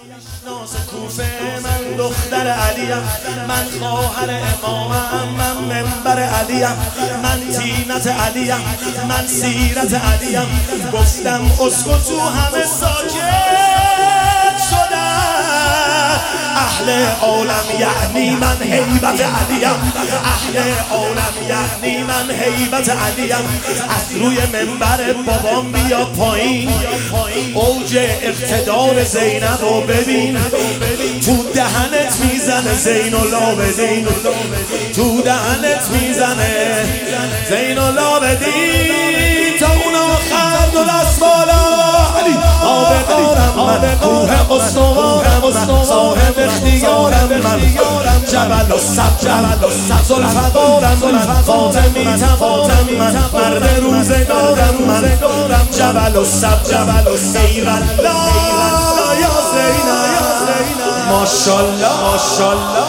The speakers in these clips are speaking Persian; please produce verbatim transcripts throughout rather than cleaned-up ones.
ناز کوفه من دختر علیم، من خواهر امامم، من منبر علیم، من تینت علیم، من سیرت علیم. گفتم اسکتو همه ساکت شدن. اهل عالم یعنی من هیبت علیم، اهل عالم یعنی من هیبت علیم. از روی منبر بابام بیا پایین، اوج اقتدار زینب رو ببین. تو دهنت میزنه زین العابدین، تو دهنت میزنه زین العابدین. تا اون آخر دو دست بالا علی آبدارم من، کوه استوارم، صاحب اختیارم من، جبل و سب جبل و سب ذوالفقارم من، فاطمی تمامم من، مرد روزگارم من، جبل و سب جبل و سب. ای والله یا زینب ماشاءالله ماشاءالله.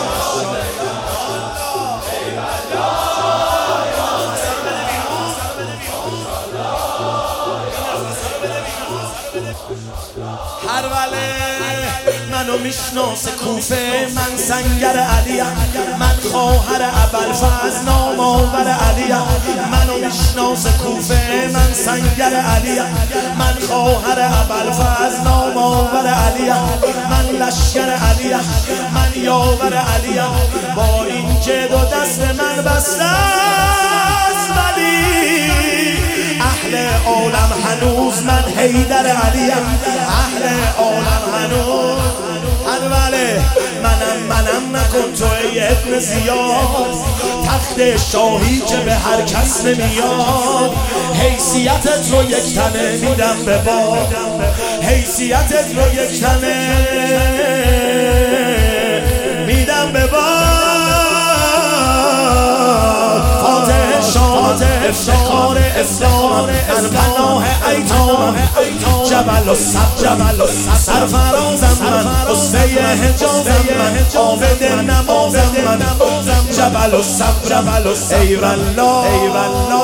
هر وله منو میشناسه کوفه، من سنگر علیم، من خواهر ابوالفضل نام آور علیم. منو میشناسه کوفه، من سنگر علیم، من خواهر ابوالفضل نام آور علیم، من لشکر علیم، من یاور علیم. با اینکه دو دست من بسته است ولی اهل عالم هنوز من حیدر علیم، اهل عالم هنوز. هر وله منم منم نکن تو ای ابن زیاد، تخت شاهی که به هر کس نمیاد. حیثیتت رو یک تنه میدم به باد، حیثیتت رو یک تنه میدم به باد. فاتح شام افتخار اسلام، از پناه ایتام، جبل و سب جبل و سب سرفرازم من، قصه حجازم من، عابد نمازم من، جبل و سب جبل و سب. ای والله ای والله